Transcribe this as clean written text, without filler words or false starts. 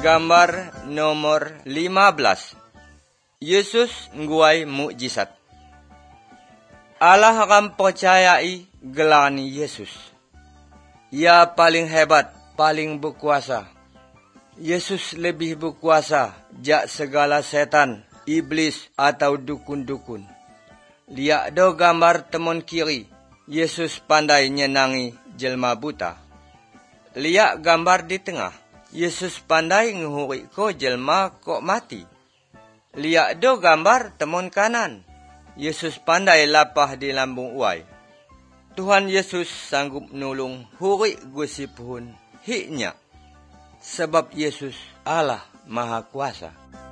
Gambar nomor 15. Yesus ngguai mukjizat. Allah akan percayai gelani Yesus. Ia paling hebat, paling berkuasa. Yesus lebih berkuasa jak segala setan, iblis atau dukun-dukun. Lihat do gambar temon kiri. Yesus pandai nyenangi jelma buta. Lihat gambar di tengah. Yesus pandai ngehuri ko jelma kok mati. Lihat do gambar temon kanan. Yesus pandai lapah di lambung uai. Tuhan Yesus sanggup nulung huri gusi puhun hiknya. Sebab Yesus Allah Maha Kuasa.